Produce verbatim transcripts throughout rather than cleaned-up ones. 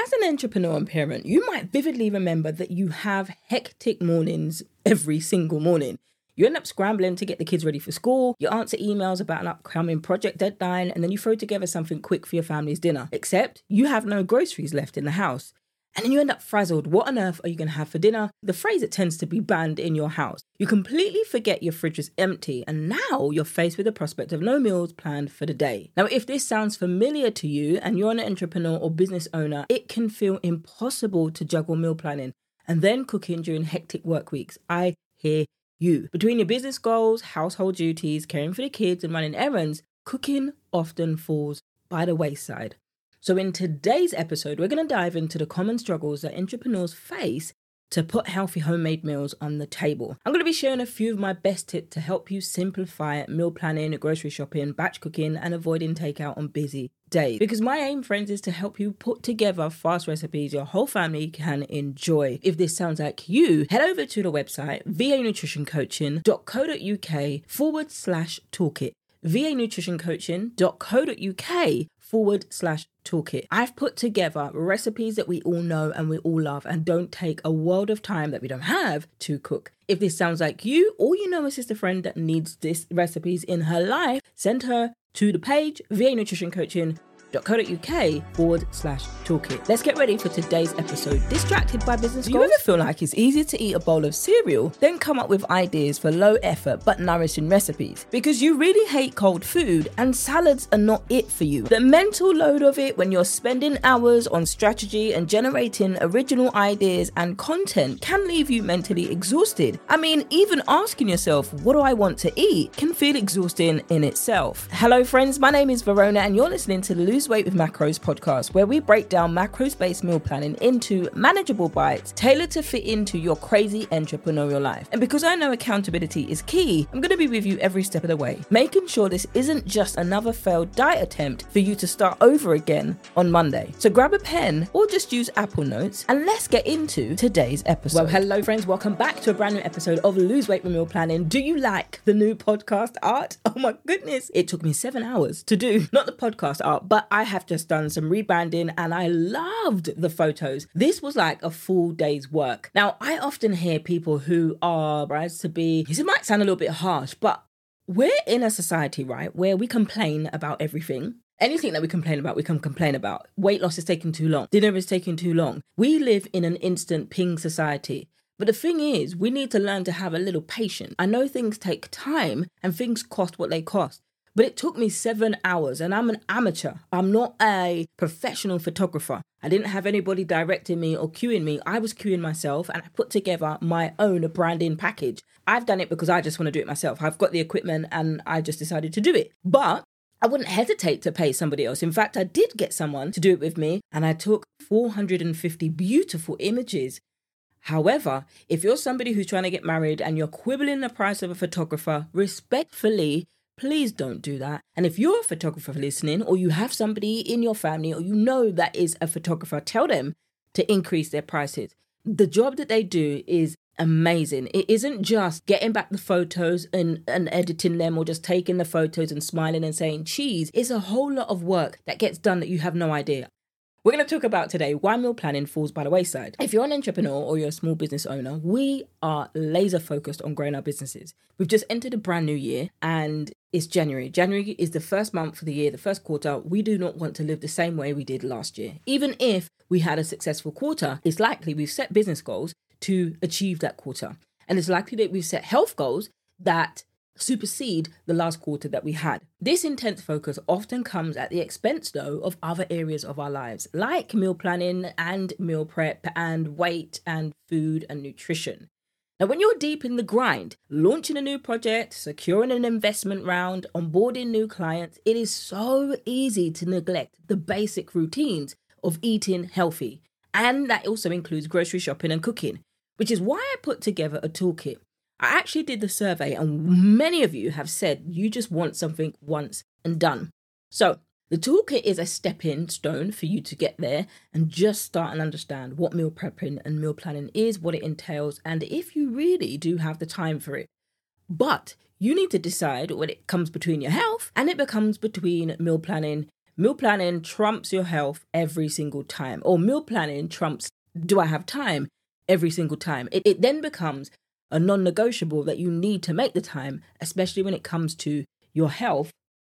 As an entrepreneur and parent, you might vividly remember that you have hectic mornings every single morning. You end up scrambling to get the kids ready for school, you answer emails about an upcoming project deadline, and then you throw together something quick for your family's dinner. Except you have no groceries left in the house. And then you end up frazzled. What on earth are you going to have for dinner? The phrase that tends to be banned in your house. You completely forget your fridge is empty, and now you're faced with the prospect of no meals planned for the day. Now, if this sounds familiar to you and you're an entrepreneur or business owner, it can feel impossible to juggle meal planning and then cooking during hectic work weeks. I hear you. Between your business goals, household duties, caring for the kids, and running errands, cooking often falls by the wayside. So in today's episode, we're going to dive into the common struggles that entrepreneurs face to put healthy homemade meals on the table. I'm going to be sharing a few of my best tips to help you simplify meal planning, grocery shopping, batch cooking, and avoiding takeout on busy days. Because my aim, friends, is to help you put together fast recipes your whole family can enjoy. If this sounds like you, head over to the website vanutritioncoaching.co.uk forward slash toolkit. vanutritioncoaching.co.uk forward slash toolkit. I've put together recipes that we all know and we all love and don't take a world of time that we don't have to cook. If this sounds like you, or you know a sister friend that needs these recipes in her life, send her to the page vanutritioncoaching.co.uk forward slash toolkit. Let's get ready for today's episode. Distracted by business goals? Do you ever feel like it's easier to eat a bowl of cereal than come up with ideas for low effort but nourishing recipes? Because you really hate cold food and salads are not it for you. The mental load of it when you're spending hours on strategy and generating original ideas and content can leave you mentally exhausted. I mean, even asking yourself, what do I want to eat, can feel exhausting in itself. Hello friends, my name is Verona and you're listening to the Lose Weight with Macros podcast, where we break down macros-based meal planning into manageable bites tailored to fit into your crazy entrepreneurial life. And because I know accountability is key, I'm going to be with you every step of the way, making sure this isn't just another failed diet attempt for you to start over again on Monday. So grab a pen or just use Apple Notes and let's get into today's episode. Well, hello friends, welcome back to a brand new episode of Lose Weight with Meal Planning. Do you like the new podcast art? Oh my goodness, it took me seven hours to do, not the podcast art, but I have just done some rebranding and I loved the photos. This was like a full day's work. Now, I often hear people who are prized to be, it might sound a little bit harsh, but we're in a society, right, where we complain about everything. Anything that we complain about, we can complain about. Weight loss is taking too long. Dinner is taking too long. We live in an instant ping society. But the thing is, we need to learn to have a little patience. I know things take time and things cost what they cost. But it took me seven hours and I'm an amateur. I'm not a professional photographer. I didn't have anybody directing me or cueing me. I was cueing myself and I put together my own branding package. I've done it because I just want to do it myself. I've got the equipment and I just decided to do it. But I wouldn't hesitate to pay somebody else. In fact, I did get someone to do it with me and I took four hundred fifty beautiful images. However, if you're somebody who's trying to get married and you're quibbling the price of a photographer, respectfully, please don't do that. And if you're a photographer listening, or you have somebody in your family, or you know that is a photographer, tell them to increase their prices. The job that they do is amazing. It isn't just getting back the photos and, and editing them, or just taking the photos and smiling and saying cheese. It's a whole lot of work that gets done that you have no idea. We're going to talk about today why meal planning falls by the wayside. If you're an entrepreneur or you're a small business owner, we are laser focused on growing our businesses. We've just entered a brand new year and it's January. January is the first month of the year, the first quarter. We do not want to live the same way we did last year. Even if we had a successful quarter, it's likely we've set business goals to achieve that quarter. And it's likely that we've set health goals that supersede the last quarter that we had. This intense focus often comes at the expense, though, of other areas of our lives, like meal planning and meal prep and weight and food and nutrition. Now, when you're deep in the grind, launching a new project, securing an investment round, onboarding new clients, it is so easy to neglect the basic routines of eating healthy. And that also includes grocery shopping and cooking, which is why I put together a toolkit. I actually did the survey and many of you have said you just want something once and done. So the toolkit is a stepping stone for you to get there and just start and understand what meal prepping and meal planning is, what it entails, and if you really do have the time for it. But you need to decide when it comes between your health and it becomes between meal planning, Meal planning trumps your health every single time, or meal planning trumps, do I have time every single time? It, it then becomes a non-negotiable that you need to make the time, especially when it comes to your health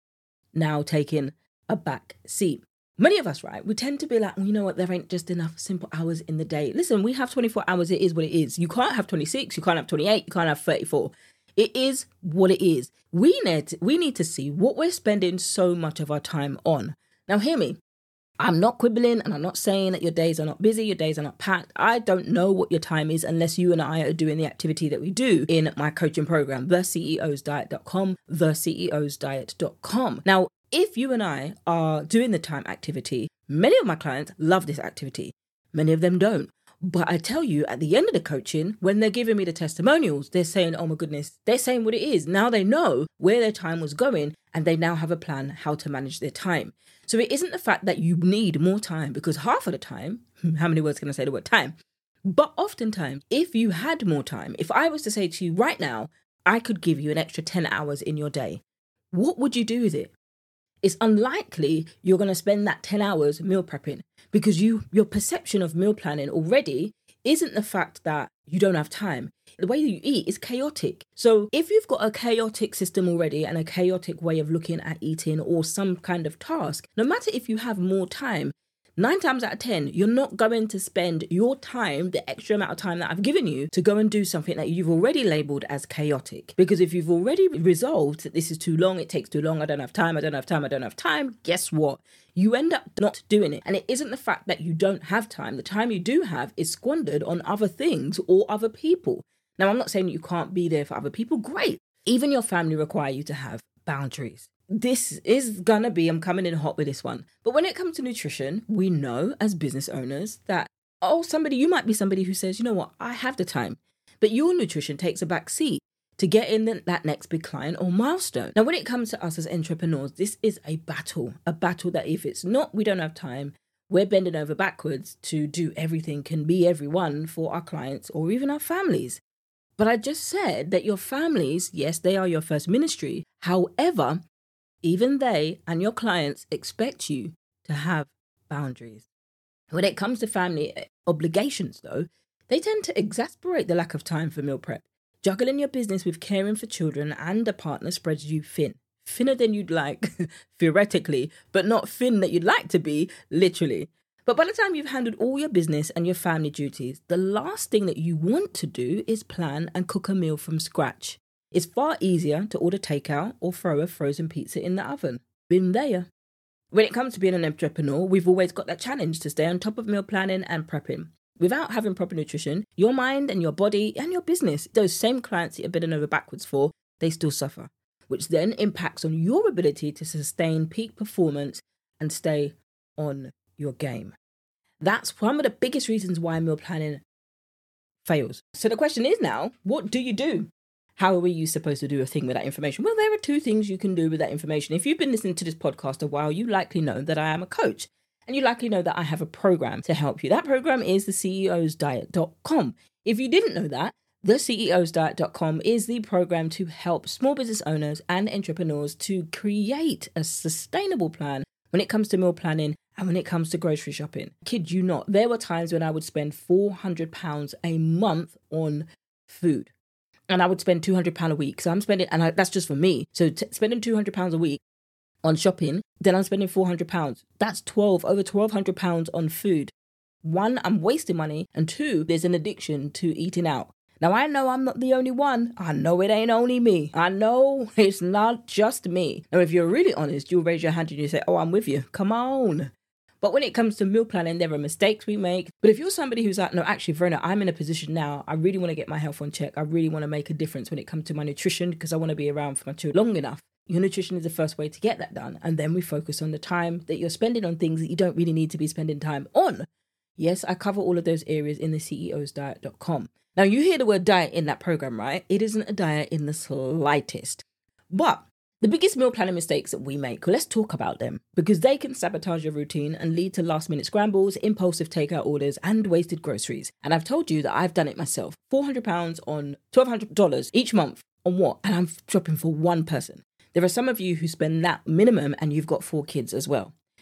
now taking a back seat. Many of us, right, we tend to be like, well, you know what, there ain't just enough simple hours in the day. Listen, we have twenty-four hours. It is what it is. You can't have twenty-six. You can't have twenty-eight. You can't have thirty-four. It is what it is. We need, we need to see what we're spending so much of our time on. Now, hear me. I'm not quibbling and I'm not saying that your days are not busy, your days are not packed. I don't know what your time is unless you and I are doing the activity that we do in my coaching program, the C E Os diet dot com, the C E Os diet dot com. Now, if you and I are doing the time activity, many of my clients love this activity. Many of them don't. But I tell you, at the end of the coaching, when they're giving me the testimonials, they're saying, oh my goodness, they're saying what it is. Now they know where their time was going and they now have a plan how to manage their time. So it isn't the fact that you need more time, because half of the time, how many words can I say the word time? But oftentimes, if you had more time, if I was to say to you right now, I could give you an extra ten hours in your day, what would you do with it? It's unlikely you're going to spend that ten hours meal prepping, because you your perception of meal planning already isn't the fact that you don't have time. The way you eat is chaotic. So if you've got a chaotic system already and a chaotic way of looking at eating or some kind of task, no matter if you have more time, nine times out of ten, you're not going to spend your time, the extra amount of time that I've given you, to go and do something that you've already labelled as chaotic. Because if you've already resolved that this is too long, it takes too long, I don't have time, I don't have time, I don't have time, guess what? You end up not doing it. And it isn't the fact that you don't have time. The time you do have is squandered on other things or other people. Now, I'm not saying that you can't be there for other people. Great. Even your family require you to have boundaries. This is gonna be, I'm coming in hot with this one. But when it comes to nutrition, we know as business owners that, oh, somebody, you might be somebody who says, you know what, I have the time. But your nutrition takes a back seat to get in the, that next big client or milestone. Now, when it comes to us as entrepreneurs, this is a battle, a battle that if it's not, we don't have time, we're bending over backwards to do everything, can be everyone for our clients or even our families. But I just said that your families, yes, they are your first ministry. However, even they and your clients expect you to have boundaries. When it comes to family obligations, though, they tend to exasperate the lack of time for meal prep. Juggling your business with caring for children and a partner spreads you thin. Thinner than you'd like, theoretically, but not thin that you'd like to be, literally. But by the time you've handled all your business and your family duties, the last thing that you want to do is plan and cook a meal from scratch. It's far easier to order takeout or throw a frozen pizza in the oven. Been there. When it comes to being an entrepreneur, we've always got that challenge to stay on top of meal planning and prepping. Without having proper nutrition, your mind and your body and your business, those same clients that you're bending over backwards for, they still suffer, which then impacts on your ability to sustain peak performance and stay on your game. That's one of the biggest reasons why meal planning fails. So the question is now, what do you do? How are you supposed to do a thing with that information? Well, there are two things you can do with that information. If you've been listening to this podcast a while, you likely know that I am a coach. And you likely know that I have a program to help you. That program is the C E Os diet dot com. If you didn't know that, the C E Os diet dot com is the program to help small business owners and entrepreneurs to create a sustainable plan when it comes to meal planning and when it comes to grocery shopping. Kid you not, there were times when I would spend four hundred pounds a month on food. And I would spend two hundred pounds a week. So I'm spending, and I, that's just for me. So t- spending two hundred pounds a week on shopping, then I'm spending four hundred pounds. That's twelve, over twelve hundred pounds on food. One, I'm wasting money. And two, there's an addiction to eating out. Now, I know I'm not the only one. I know it ain't only me. I know it's not just me. Now, if you're really honest, you'll raise your hand and you say, oh, I'm with you. Come on. But when it comes to meal planning, there are mistakes we make. But if you're somebody who's like, no, actually, Verona, I'm in a position now. I really want to get my health on check. I really want to make a difference when it comes to my nutrition because I want to be around for my children long enough. Your nutrition is the first way to get that done. And then we focus on the time that you're spending on things that you don't really need to be spending time on. Yes, I cover all of those areas in the C E Os diet dot com. Now, you hear the word diet in that program, right? It isn't a diet in the slightest. But the biggest meal planning mistakes that we make, well, let's talk about them because they can sabotage your routine and lead to last minute scrambles, impulsive takeout orders, and wasted groceries. And I've told you that I've done it myself. four hundred pounds on twelve hundred dollars each month on what? And I'm shopping for one person. There are some of you who spend that minimum and you've got four kids as well.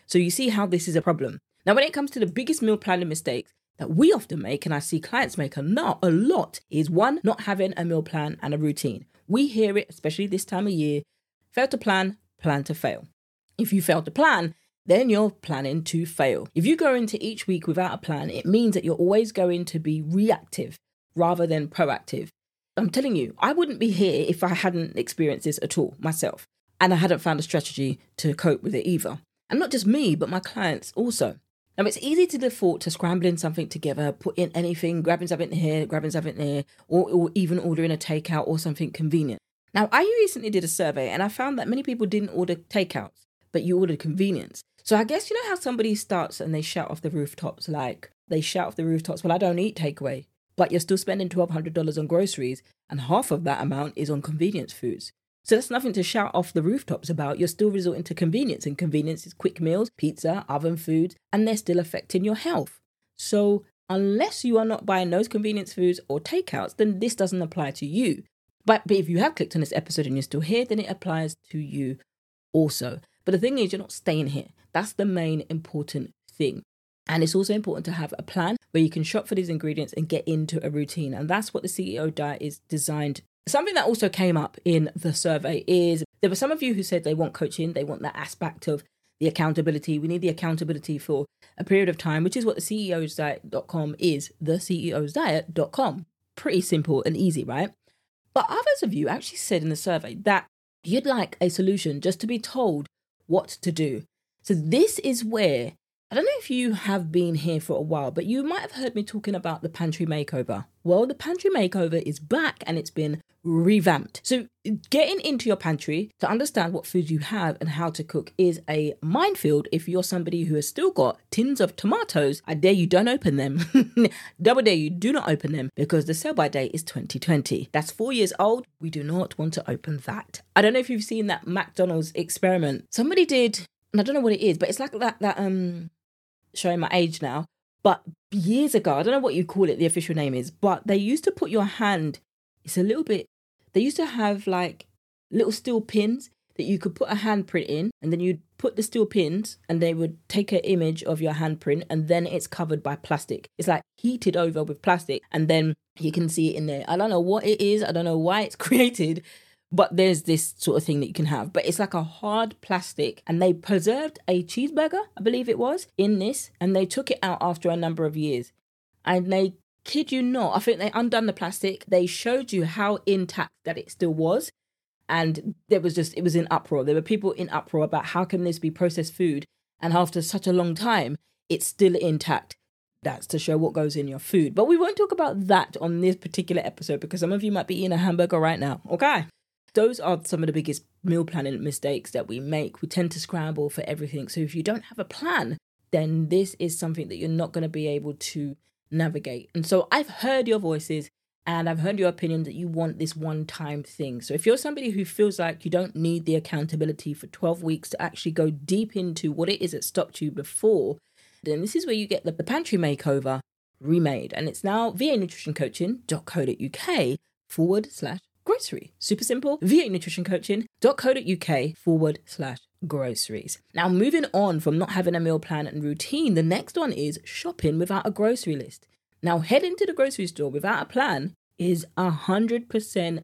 So you see how this is a problem. Now, when it comes to the biggest meal planning mistakes that we often make, and I see clients make a lot, a lot, is one, not having a meal plan and a routine. We hear it, especially this time of year, fail to plan, plan to fail. If you fail to plan, then you're planning to fail. If you go into each week without a plan, it means that you're always going to be reactive rather than proactive. I'm telling you, I wouldn't be here if I hadn't experienced this at all myself. And I hadn't found a strategy to cope with it either. And not just me, but my clients also. Now, it's easy to default to scrambling something together, putting anything, grabbing something here, grabbing something there, or, or even ordering a takeout or something convenient. Now, I recently did a survey and I found that many people didn't order takeouts, but you ordered convenience. So I guess you know how somebody starts and they shout off the rooftops, like they shout off the rooftops, well, I don't eat takeaway, but you're still spending twelve hundred dollars on groceries and half of that amount is on convenience foods. So that's nothing to shout off the rooftops about. You're still resorting to convenience, and convenience is quick meals, pizza, oven foods, and they're still affecting your health. So unless you are not buying those convenience foods or takeouts, then this doesn't apply to you. But, but if you have clicked on this episode and you're still here, then it applies to you also. But the thing is, you're not staying here. That's the main important thing. And it's also important to have a plan where you can shop for these ingredients and get into a routine. And that's what the C E O diet is designed. Something that also came up in the survey is there were some of you who said they want coaching. They want that aspect of the accountability. We need the accountability for a period of time, which is what the C E Os diet dot com is, the C E Os diet dot com. Pretty simple and easy, right? But others of you actually said in the survey that you'd like a solution just to be told what to do. So this is where, I don't know if you have been here for a while, but you might have heard me talking about the pantry makeover. Well, the pantry makeover is back and it's been revamped. So getting into your pantry to understand what foods you have and how to cook is a minefield if you're somebody who has still got tins of tomatoes. I dare you don't open them. Double dare you do not open them because the sell-by date is twenty twenty. That's four years old. We do not want to open that. I don't know if you've seen that McDonald's experiment. Somebody did, and I don't know what it is, but it's like that, that um, showing my age now, but years ago, I don't know what you call it, the official name is, but they used to put your hand, it's a little bit, they used to have like little steel pins that you could put a handprint in, and then you'd put the steel pins and they would take an image of your handprint, and then it's covered by plastic. It's like heated over with plastic, and then you can see it in there. I don't know what it is. I don't know why it's created, but there's this sort of thing that you can have. But it's like a hard plastic, and they preserved a cheeseburger, I believe it was, in this, and they took it out after a number of years. And they, kid you not, I think they undone the plastic. They showed you how intact that it still was. And there was just, it was in uproar. There were people in uproar about how can this be processed food? And after such a long time, it's still intact. That's to show what goes in your food. But we won't talk about that on this particular episode because some of you might be eating a hamburger right now. Okay. Those are some of the biggest meal planning mistakes that we make. We tend to scramble for everything. So if you don't have a plan, then this is something that you're not going to be able to navigate. And so I've heard your voices and I've heard your opinion that you want this one-time thing. So if you're somebody who feels like you don't need the accountability for twelve weeks to actually go deep into what it is that stopped you before, then this is where you get the, the pantry makeover remade. And it's now v a nutrition coaching dot co dot uk forward slash grocery. Super simple. v a nutrition coaching dot co dot uk forward slash groceries. Now, moving on from not having a meal plan and routine, the next one is shopping without a grocery list. Now, heading to the grocery store without a plan is a hundred percent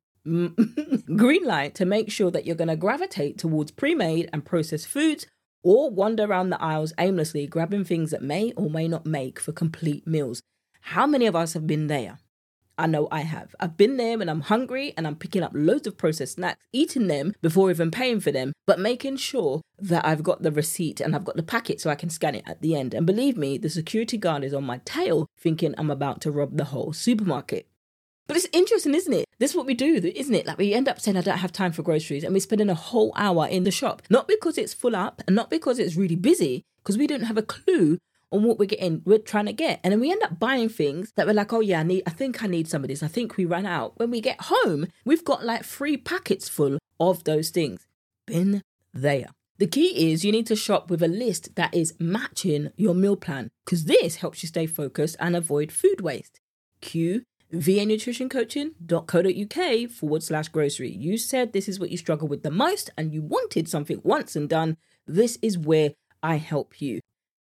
green light to make sure that you're going to gravitate towards pre-made and processed foods or wander around the aisles aimlessly grabbing things that may or may not make for complete meals. How many of us have been there? I know I have. I've been there when I'm hungry and I'm picking up loads of processed snacks, eating them before even paying for them, but making sure that I've got the receipt and I've got the packet so I can scan it at the end. And believe me, the security guard is on my tail thinking I'm about to rob the whole supermarket. But it's interesting, isn't it? This is what we do, isn't it? Like we end up saying, I don't have time for groceries, and we're spending a whole hour in the shop. Not because it's full up and not because it's really busy, because we don't have a clue on what we're getting, we're trying to get. And then we end up buying things that we're like, oh yeah, I need, I think I need some of this. I think we ran out. When we get home, we've got like three packets full of those things. Been there. The key is you need to shop with a list that is matching your meal plan, because this helps you stay focused and avoid food waste. Q v a nutrition coaching dot co dot uk forward slash grocery. You said this is what you struggle with the most and you wanted something once and done. This is where I help you.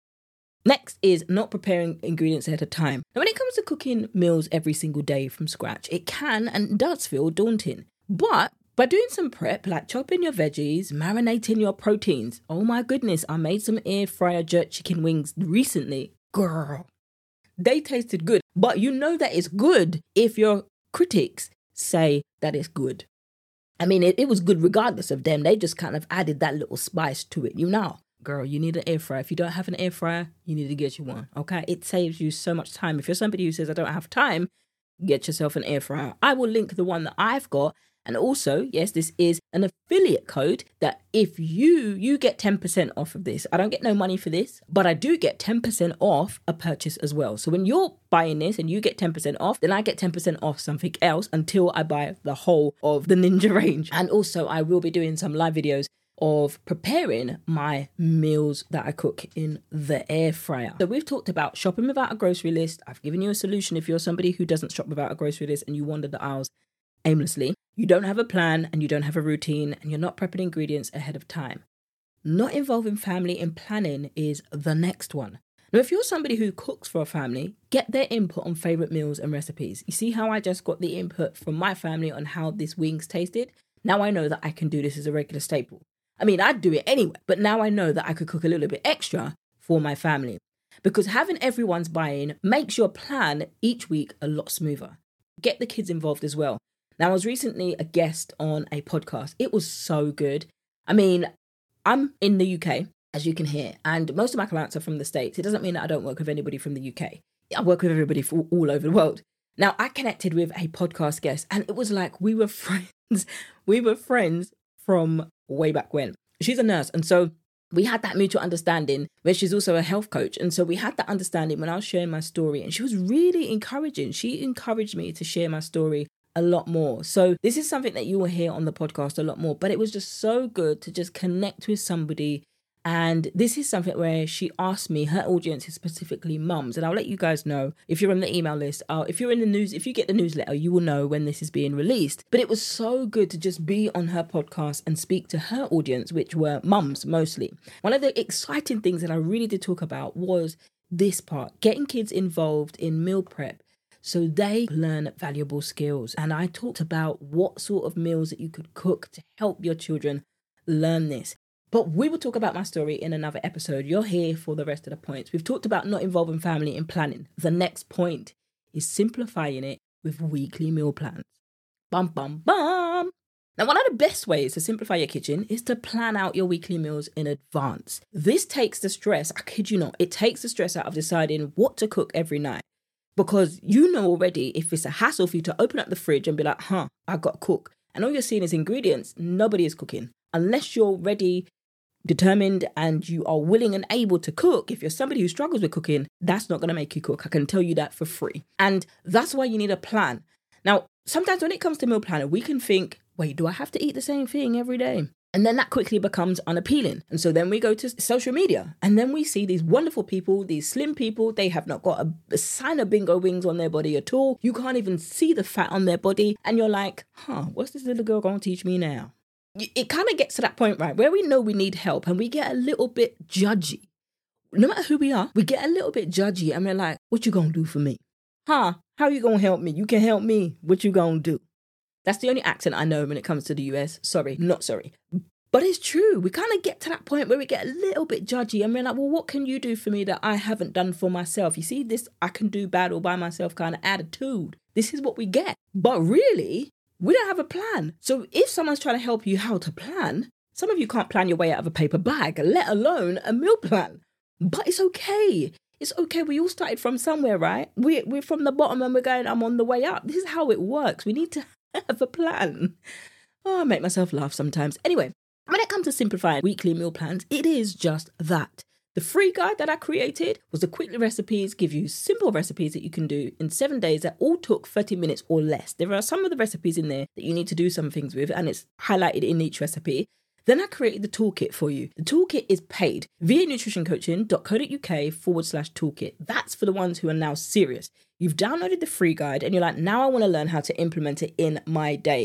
Next is not preparing ingredients ahead of time. Now, when it comes to cooking meals every single day from scratch, it can and does feel daunting. But by doing some prep, like chopping your veggies, marinating your proteins. Oh my goodness, I made some air fryer jerk chicken wings recently. Girl, they tasted good. But you know that it's good if your critics say that it's good. I mean, it, it was good regardless of them. They just kind of added that little spice to it, you know. Girl, you need an air fryer. If you don't have an air fryer, you need to get you one, okay? It saves you so much time. If you're somebody who says, I don't have time, get yourself an air fryer. I will link the one that I've got. And also, yes, this is an affiliate code that if you, you get ten percent off of this. I don't get no money for this, but I do get ten percent off a purchase as well. So when you're buying this and you get ten percent off, then I get ten percent off something else until I buy the whole of the Ninja range. And also I will be doing some live videos of preparing my meals that I cook in the air fryer. So we've talked about shopping without a grocery list. I've given you a solution if you're somebody who doesn't shop without a grocery list and you wander the aisles aimlessly. You don't have a plan and you don't have a routine and you're not prepping ingredients ahead of time. Not involving family in planning is the next one. Now, if you're somebody who cooks for a family, get their input on favourite meals and recipes. You see how I just got the input from my family on how this wings tasted? Now I know that I can do this as a regular staple. I mean, I'd do it anyway, but now I know that I could cook a little bit extra for my family. Because having everyone's buy-in makes your plan each week a lot smoother. Get the kids involved as well. Now, I was recently a guest on a podcast. It was so good. I mean, I'm in the U K, as you can hear, and most of my clients are from the States. It doesn't mean that I don't work with anybody from the U K. I work with everybody from all over the world. Now, I connected with a podcast guest, and it was like we were friends. We were friends from way back when. She's a nurse, and so we had that mutual understanding where she's also a health coach. And so we had that understanding when I was sharing my story, and she was really encouraging. She encouraged me to share my story a lot more. So this is something that you will hear on the podcast a lot more, but it was just so good to just connect with somebody. And this is something where she asked me, her audience is specifically mums. And I'll let you guys know if you're on the email list, uh, if you're in the news, if you get the newsletter, you will know when this is being released. But it was so good to just be on her podcast and speak to her audience, which were mums mostly. One of the exciting things that I really did talk about was this part, getting kids involved in meal prep so they learn valuable skills. And I talked about what sort of meals that you could cook to help your children learn this. But we will talk about my story in another episode. You're here for the rest of the points. We've talked about not involving family in planning. The next point is simplifying it with weekly meal plans. Bum, bum, bum. Now, one of the best ways to simplify your kitchen is to plan out your weekly meals in advance. This takes the stress, I kid you not, it takes the stress out of deciding what to cook every night. Because you know already if it's a hassle for you to open up the fridge and be like, huh, I've got to cook. And all you're seeing is ingredients. Nobody is cooking. Unless you're ready, determined, and you are willing and able to cook. If you're somebody who struggles with cooking, that's not going to make you cook. I can tell you that for free. And that's why you need a plan. Now, sometimes when it comes to meal planning, we can think, wait, do I have to eat the same thing every day? And then that quickly becomes unappealing. And so then we go to social media and then we see these wonderful people, these slim people. They have not got a, a sign of bingo wings on their body at all. You can't even see the fat on their body. And you're like, huh, what's this little girl going to teach me now? It kind of gets to that point, right, where we know we need help and we get a little bit judgy. No matter who we are, we get a little bit judgy and we're like, what you going to do for me? Huh? How you going to help me? You can help me. What you going to do? That's the only accent I know when it comes to the U S. Sorry, not sorry. But it's true. We kind of get to that point where we get a little bit judgy and we're like, well, what can you do for me that I haven't done for myself? You see, this I can do bad all by myself kind of attitude. This is what we get. But really, we don't have a plan. So if someone's trying to help you how to plan, some of you can't plan your way out of a paper bag, let alone a meal plan. But it's okay. It's okay. We all started from somewhere, right? We, we're from the bottom and we're going, I'm on the way up. This is how it works. We need to have a plan. Oh, I make myself laugh sometimes. Anyway, when it comes to simplifying weekly meal plans, it is just that. The free guide that I created was the quick recipes, give you simple recipes that you can do in seven days that all took thirty minutes or less. There are some of the recipes in there that you need to do some things with, and it's highlighted in each recipe. Then I created the toolkit for you. The toolkit is paid via nutritioncoaching.co.uk forward slash toolkit. That's for the ones who are now serious. You've downloaded the free guide and you're like, now I want to learn how to implement it in my days.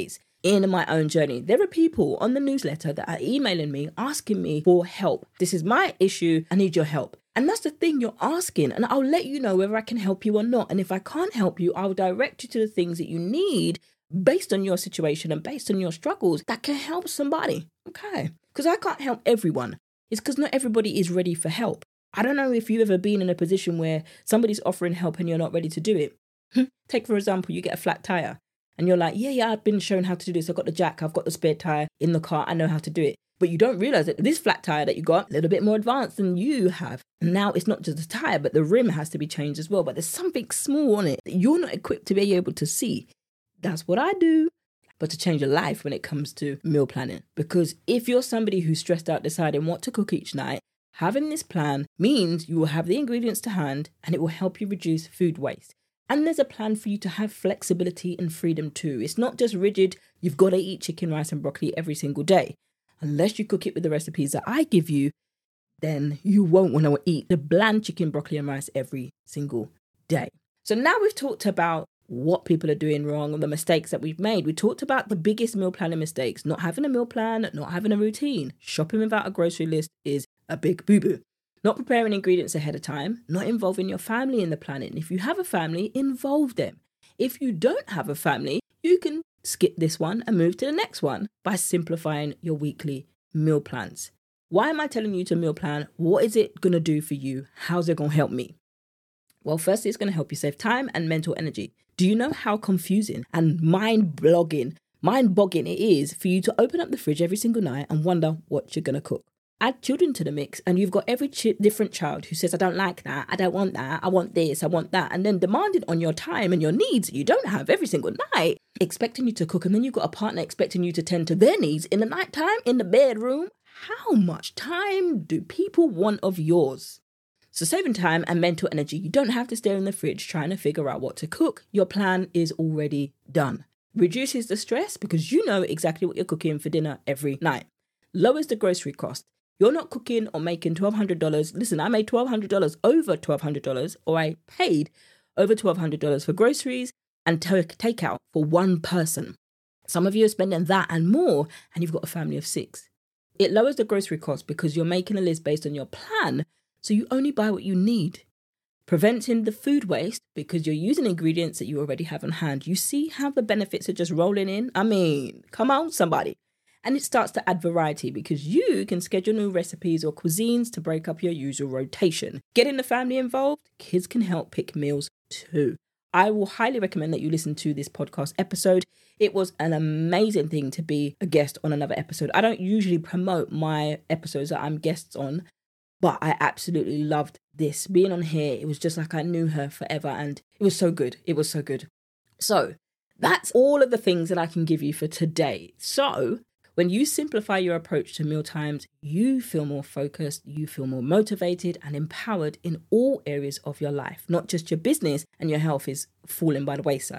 in my own journey. There are people on the newsletter that are emailing me, asking me for help. This is my issue. I need your help. And that's the thing, you're asking, and I'll let you know whether I can help you or not. And if I can't help you, I'll direct you to the things that you need based on your situation and based on your struggles that can help somebody. Okay. Because I can't help everyone. It's because not everybody is ready for help. I don't know if you've ever been in a position where somebody's offering help and you're not ready to do it. Take, for example, you get a flat tire. And you're like, yeah, yeah, I've been shown how to do this. I've got the jack, I've got the spare tire in the car. I know how to do it. But you don't realize that this flat tire that you got, a little bit more advanced than you have. And now it's not just the tire, but the rim has to be changed as well. But there's something small on it that you're not equipped to be able to see. That's what I do. But to change your life when it comes to meal planning. Because if you're somebody who's stressed out deciding what to cook each night, having this plan means you will have the ingredients to hand and it will help you reduce food waste. And there's a plan for you to have flexibility and freedom too. It's not just rigid, you've got to eat chicken, rice and broccoli every single day. Unless you cook it with the recipes that I give you, then you won't want to eat the bland chicken, broccoli and rice every single day. So now we've talked about what people are doing wrong and the mistakes that we've made. We talked about the biggest meal planning mistakes, not having a meal plan, not having a routine. Shopping without a grocery list is a big boo-boo. Not preparing ingredients ahead of time, not involving your family in the planning. If you have a family, involve them. If you don't have a family, you can skip this one and move to the next one by simplifying your weekly meal plans. Why am I telling you to meal plan? What is it going to do for you? How's it going to help me? Well, firstly, it's going to help you save time and mental energy. Do you know how confusing and mind-blogging, mind-boggling it is for you to open up the fridge every single night and wonder what you're going to cook? Add children to the mix and you've got every ch- different child who says, I don't like that, I don't want that, I want this, I want that, and then demanding on your time and your needs that you don't have every single night, expecting you to cook, and then you've got a partner expecting you to tend to their needs in the nighttime, in the bedroom. How much time do people want of yours? So saving time and mental energy, you don't have to stare in the fridge trying to figure out what to cook. Your plan is already done. Reduces the stress because you know exactly what you're cooking for dinner every night. Lowers the grocery cost. You're not cooking or making twelve hundred dollars. Listen, I made twelve hundred dollars, over twelve hundred dollars, or I paid over twelve hundred dollars for groceries and t- takeout for one person. Some of you are spending that and more, and you've got a family of six. It lowers the grocery cost because you're making a list based on your plan, so you only buy what you need. Preventing the food waste because you're using ingredients that you already have on hand. You see how the benefits are just rolling in? I mean, come on, somebody. And it starts to add variety because you can schedule new recipes or cuisines to break up your usual rotation. Getting the family involved, kids can help pick meals too. I will highly recommend that you listen to this podcast episode. It was an amazing thing to be a guest on another episode. I don't usually promote my episodes that I'm guests on, but I absolutely loved this. Being on here, it was just like I knew her forever and it was so good. It was so good. So that's all of the things that I can give you for today. So when you simplify your approach to mealtimes, you feel more focused, you feel more motivated and empowered in all areas of your life, not just your business, and your health is falling by the wayside.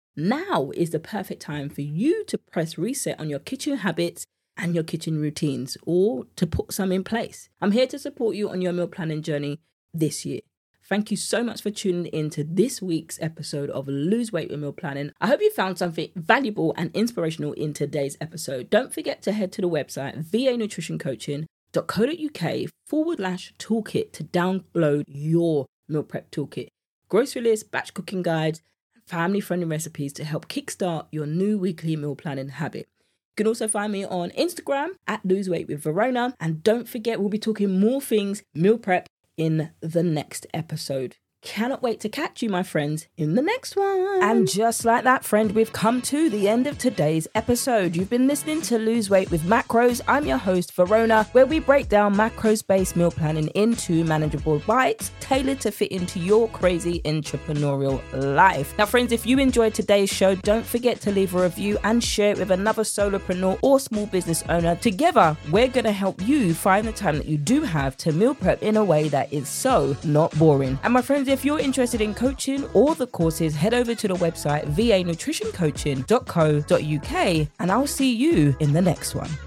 Now is the perfect time for you to press reset on your kitchen habits and your kitchen routines, or to put some in place. I'm here to support you on your meal planning journey this year. Thank you so much for tuning in to this week's episode of Lose Weight with Meal Planning. I hope you found something valuable and inspirational in today's episode. Don't forget to head to the website v a nutrition coaching dot co dot u k forward slash toolkit to download your meal prep toolkit. Grocery list, batch cooking guides, and family-friendly recipes to help kickstart your new weekly meal planning habit. You can also find me on Instagram at Lose Weight with Verona. And don't forget, we'll be talking more things meal prep in the next episode. Cannot wait to catch you, my friends, in the next one. And just like that, friend, we've come to the end of today's episode. You've been listening to Lose Weight with Macros. I'm your host, Verona, where we break down macros-based meal planning into manageable bites tailored to fit into your crazy entrepreneurial life. Now, friends, if you enjoyed today's show, don't forget to leave a review and share it with another solopreneur or small business owner. Together, we're going to help you find the time that you do have to meal prep in a way that is so not boring. And my friends, if you're interested in coaching or the courses, head over to the website v a nutrition coaching dot co dot u k and I'll see you in the next one.